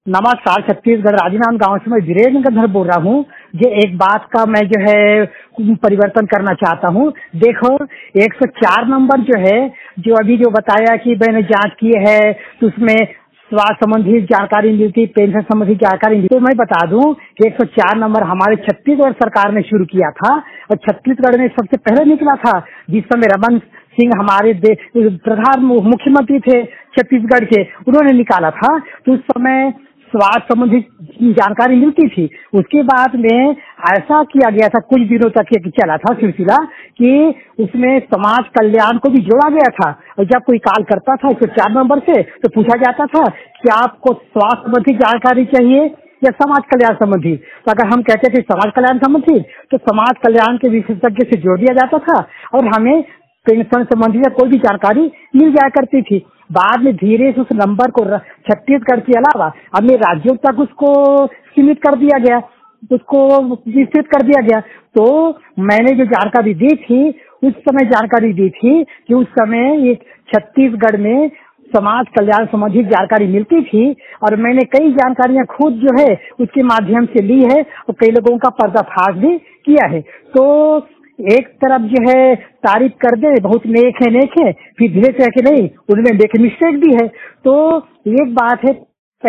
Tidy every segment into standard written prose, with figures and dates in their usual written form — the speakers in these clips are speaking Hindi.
नमस्कार, छत्तीसगढ़ राजनांद गांव से मैं वीरेंद्र धर बोल रहा हूँ। ये एक बात का मैं जो है परिवर्तन करना चाहता हूँ। देखो, 104 नंबर जो है, जो अभी जो बताया कि मैंने जांच की है तो उसमें स्वास्थ्य संबंधी जानकारी मिलती, पेंशन संबंधी जानकारी मिलती। तो मैं बता दूं कि 104 नंबर हमारे छत्तीसगढ़ सरकार ने शुरू किया था और छत्तीसगढ़ में सबसे पहले निकला था। जिस समय रमन सिंह हमारे प्रधान मुख्यमंत्री थे छत्तीसगढ़ के, उन्होंने निकाला था। तो उस समय स्वास्थ्य संबंधी जानकारी मिलती थी। उसके बाद में ऐसा किया गया था, कुछ दिनों तक ये चला था सिलसिला, कि उसमें समाज कल्याण को भी जोड़ा गया था। और जब कोई कॉल करता था 104 नंबर से तो पूछा जाता था कि आपको स्वास्थ्य संबंधी जानकारी चाहिए या समाज कल्याण संबंधी। तो अगर हम कहते थे समाज कल्याण संबंधी तो समाज कल्याण के विशेषज्ञ से जोड़ दिया जाता था और हमें पेंशन संबंधी या कोई भी जानकारी मिल जाया करती थी। बाद में धीरे से उस नंबर को छत्तीसगढ़ के अलावा अन्य राज्यों तक उसको सीमित कर दिया गया, उसको विस्तृत कर दिया गया। तो मैंने जो जानकारी दी थी, उस समय जानकारी दी थी कि उस समय ये छत्तीसगढ़ में समाज कल्याण संबंधी जानकारी मिलती थी और मैंने कई जानकारियां खुद जो है उसके माध्यम से ली है और कई लोगों का पर्दाफाश भी किया है। तो एक तरफ जो है तारीफ कर दे, बहुत नेक है, फिर धीरे से कि नहीं, उनमें देख मिस्टेक भी है। तो एक बात है,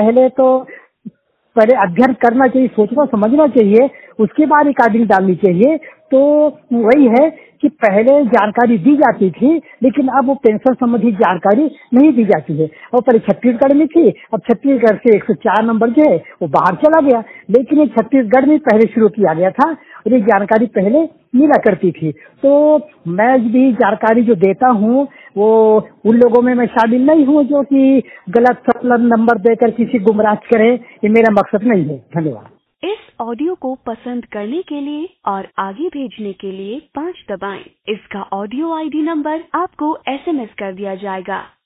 पहले अध्ययन करना चाहिए, सोचना समझना चाहिए, उसके बाद रिकॉर्डिंग डालनी चाहिए। तो वही है कि पहले जानकारी दी जाती थी, लेकिन अब वो पेंशन संबंधी जानकारी नहीं दी जाती है। और पहले छत्तीसगढ़ में थी, अब छत्तीसगढ़ से 104 नंबर जो है वो बाहर चला गया, लेकिन ये छत्तीसगढ़ में पहले शुरू किया गया था और ये जानकारी पहले मिला करती थी। तो मैं भी जानकारी जो देता हूँ वो उन लोगों में मैं शामिल नहीं हूँ जो कि गलत नंबर देकर किसी गुमराह करे। ये मेरा मकसद नहीं है। धन्यवाद। इस ऑडियो को पसंद करने के लिए और आगे भेजने के लिए 5 दबाएं। इसका ऑडियो ID नंबर आपको SMS कर दिया जाएगा।